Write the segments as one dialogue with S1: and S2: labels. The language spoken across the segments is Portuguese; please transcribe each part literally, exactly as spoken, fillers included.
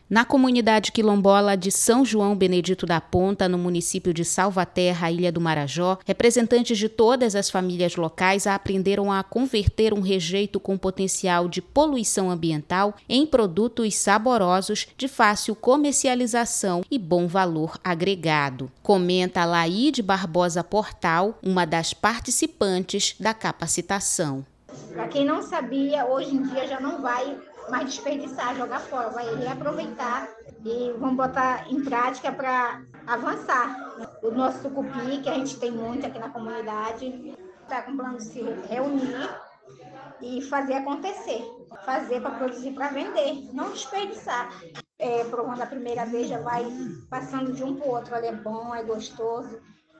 S1: Na comunidade quilombola de São João Benedito da Ponta, no município de Salvaterra, Ilha do Marajó, representantes de todas as famílias locais aprenderam a converter um rejeito com potencial de poluição ambiental em produtos saborosos de fácil comercialização e bom valor agregado. Comenta Laíde Barbosa Portal, uma das participantes da capacitação.
S2: Para quem não sabia, hoje em dia já não vai mais desperdiçar, jogar fora, vai reaproveitar e vamos botar em prática para avançar. O nosso tucupi, que a gente tem muito aqui na comunidade, está com plano de se reunir e fazer acontecer, fazer para produzir, para vender, não desperdiçar. É, provando a primeira vez, já vai passando de um para o outro, olha, é bom, é gostoso,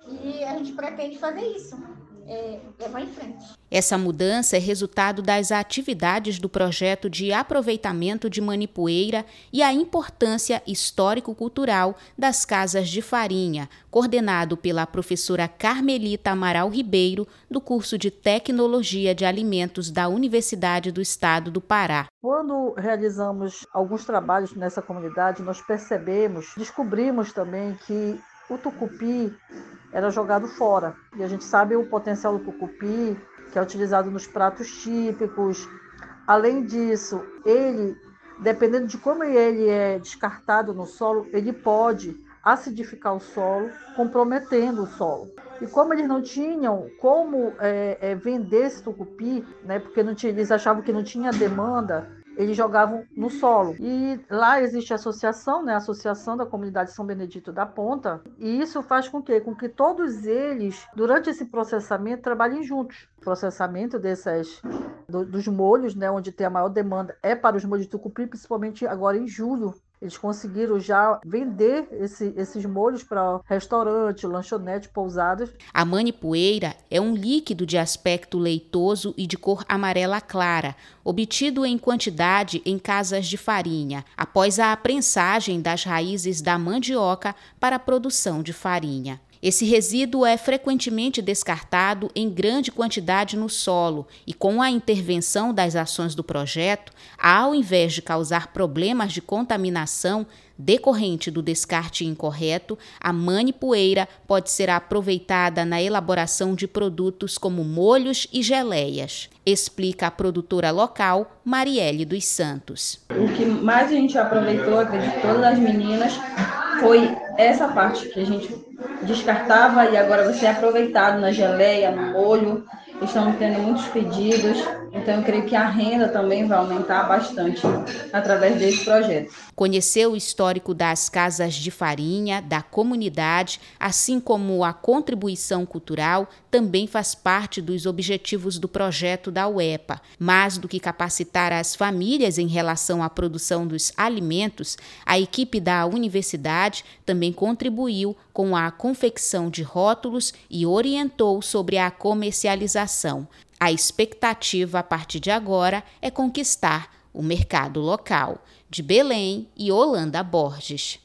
S2: e a gente pretende fazer isso. É, levar em frente.
S1: Essa mudança é resultado das atividades do projeto de aproveitamento de manipoeira e a importância histórico-cultural das casas de farinha, coordenado pela professora Carmelita Amaral Ribeiro, do curso de Tecnologia de Alimentos da Universidade do Estado do Pará.
S3: Quando realizamos alguns trabalhos nessa comunidade, nós percebemos, descobrimos também que o tucupi era jogado fora. E a gente sabe o potencial do tucupi, que é utilizado nos pratos típicos. Além disso, ele, dependendo de como ele é descartado no solo, ele pode acidificar o solo, comprometendo o solo. E como eles não tinham como é, é, vender esse tucupi, né, porque não tinha, eles achavam que não tinha demanda, eles jogavam no solo. E lá existe a associação, né, a Associação da Comunidade São Benedito da Ponta, e isso faz com que, com que todos eles, durante esse processamento, trabalhem juntos. O processamento desses, do, dos molhos, né, onde tem a maior demanda, é para os molhos de tucupi, principalmente agora em julho. Eles conseguiram já vender esse, esses molhos para restaurante, lanchonete, pousadas.
S1: A manipoeira é um líquido de aspecto leitoso e de cor amarela clara, obtido em quantidade em casas de farinha, após a prensagem das raízes da mandioca para a produção de farinha. Esse resíduo é frequentemente descartado em grande quantidade no solo e, com a intervenção das ações do projeto, ao invés de causar problemas de contaminação decorrente do descarte incorreto, a manipoeira pode ser aproveitada na elaboração de produtos como molhos e geleias, explica a produtora local Marielle dos Santos.
S4: O que mais a gente aproveitou, acredito, todas as meninas, foi essa parte que a gente descartava e agora vai ser aproveitado na geleia, no molho. Estamos tendo muitos pedidos, então eu creio que a renda também vai aumentar bastante através desse projeto.
S1: Conhecer o histórico das casas de farinha, da comunidade, assim como a contribuição cultural, também faz parte dos objetivos do projeto da U E P A. Mais do que capacitar as famílias em relação à produção dos alimentos, a equipe da universidade também contribuiu com a confecção de rótulos e orientou sobre a comercialização. A expectativa a partir de agora é conquistar o mercado local. De Belém, Yolanda Borges.